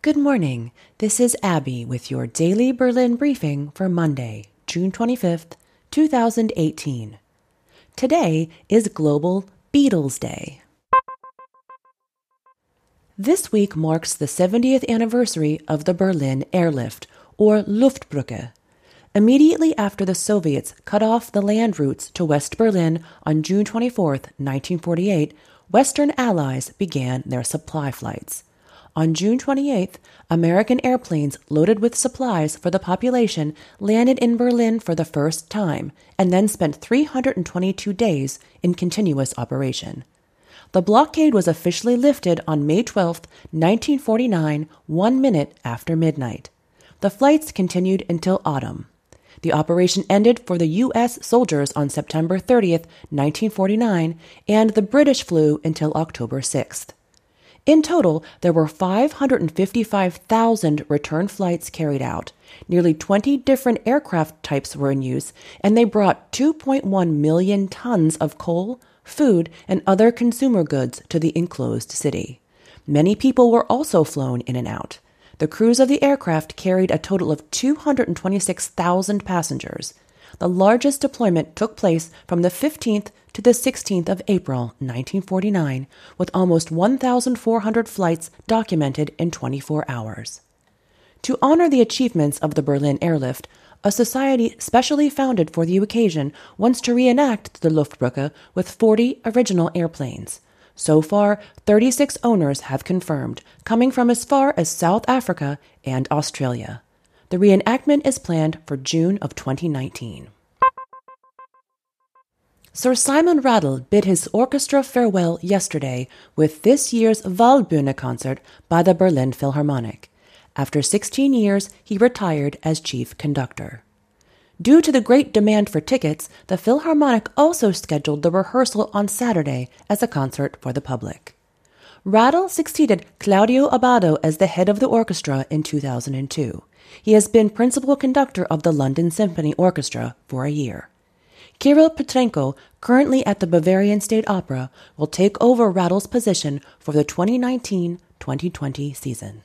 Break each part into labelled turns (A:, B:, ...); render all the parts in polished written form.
A: Good morning. This is Abby with your daily Berlin briefing for Monday, June 25th, 2018. Today is Global Beatles Day. This week marks the 70th anniversary of the Berlin Airlift, or Luftbrücke. Immediately after the Soviets cut off the land routes to West Berlin on June 24, 1948, Western Allies began their supply flights. On June 28th, American airplanes loaded with supplies for the population landed in Berlin for the first time and then spent 322 days in continuous operation. The blockade was officially lifted on May 12, 1949, 1 minute after midnight. The flights continued until autumn. The operation ended for the U.S. soldiers on September 30, 1949, and the British flew until October 6th. In total, there were 555,000 return flights carried out. Nearly 20 different aircraft types were in use, and they brought 2.1 million tons of coal, food, and other consumer goods to the enclosed city. Many people were also flown in and out. The crews of the aircraft carried a total of 226,000 passengers. The largest deployment took place from the 15th to the 16th of April, 1949, with almost 1,400 flights documented in 24 hours. To honor the achievements of the Berlin Airlift, a society specially founded for the occasion wants to reenact the Luftbrücke with 40 original airplanes. So far, 36 owners have confirmed, coming from as far as South Africa and Australia. The reenactment is planned for June of 2019. Sir Simon Rattle bid his orchestra farewell yesterday with this year's Waldbühne concert by the Berlin Philharmonic. After 16 years, he retired as chief conductor. Due to the great demand for tickets, the Philharmonic also scheduled the rehearsal on Saturday as a concert for the public. Rattle succeeded Claudio Abbado as the head of the orchestra in 2002. He has been principal conductor of the London Symphony Orchestra for a year. Kirill Petrenko, currently at the Bavarian State Opera, will take over Rattle's position for the 2019-2020 season.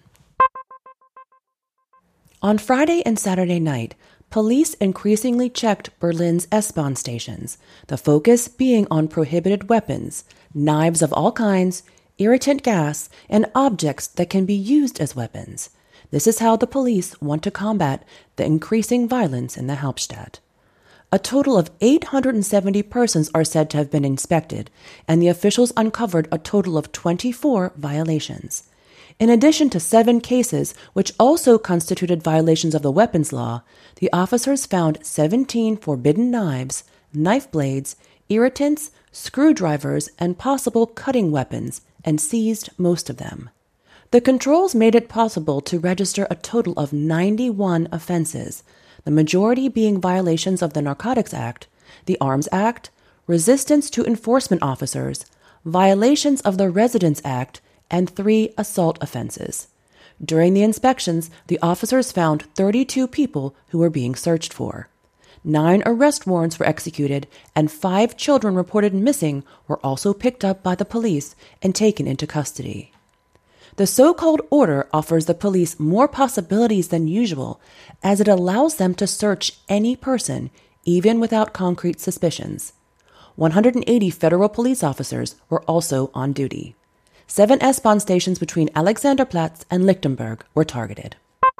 A: On Friday and Saturday night, police increasingly checked Berlin's S-Bahn stations, the focus being on prohibited weapons, knives of all kinds, irritant gas, and objects that can be used as weapons. This is how the police want to combat the increasing violence in the Hauptstadt. A total of 870 persons are said to have been inspected, and the officials uncovered a total of 24 violations. In addition to 7 cases, which also constituted violations of the weapons law, the officers found 17 forbidden knives, knife blades, irritants, screwdrivers, and possible cutting weapons, and seized most of them. The controls made it possible to register a total of 91 offenses, the majority being violations of the Narcotics Act, the Arms Act, resistance to enforcement officers, violations of the Residence Act, and 3 assault offenses. During the inspections, the officers found 32 people who were being searched for. 9 arrest warrants were executed, and 5 children reported missing were also picked up by the police and taken into custody. The so-called order offers the police more possibilities than usual, as it allows them to search any person, even without concrete suspicions. 180 federal police officers were also on duty. 7 S-Bahn stations between Alexanderplatz and Lichtenberg were targeted.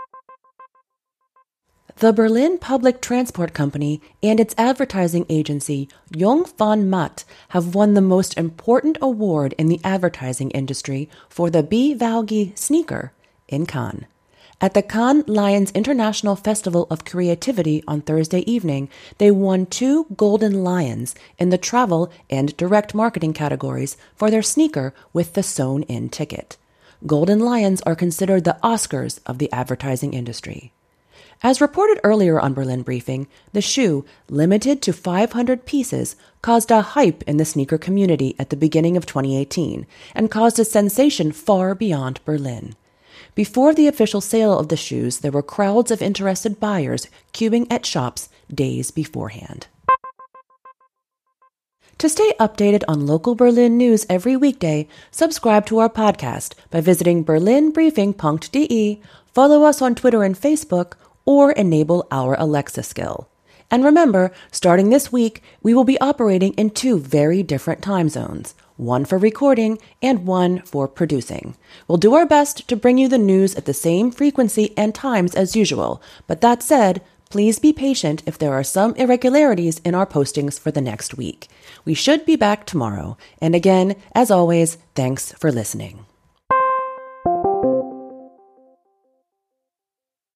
A: The Berlin Public Transport Company and its advertising agency, Jung von Matt, have won the most important award in the advertising industry for the BVG sneaker in Cannes. At the Cannes Lions International Festival of Creativity on Thursday evening, they won 2 Golden Lions in the travel and direct marketing categories for their sneaker with the sewn-in ticket. Golden Lions are considered the Oscars of the advertising industry. As reported earlier on Berlin Briefing, the shoe, limited to 500 pieces, caused a hype in the sneaker community at the beginning of 2018 and caused a sensation far beyond Berlin. Before the official sale of the shoes, there were crowds of interested buyers queuing at shops days beforehand. To stay updated on local Berlin news every weekday, subscribe to our podcast by visiting berlinbriefing.de, follow us on Twitter and Facebook, or enable our Alexa skill. And remember, starting this week, we will be operating in 2 very different time zones, one for recording and one for producing. We'll do our best to bring you the news at the same frequency and times as usual, but that said, please be patient if there are some irregularities in our postings for the next week. We should be back tomorrow. And again, as always, thanks for listening.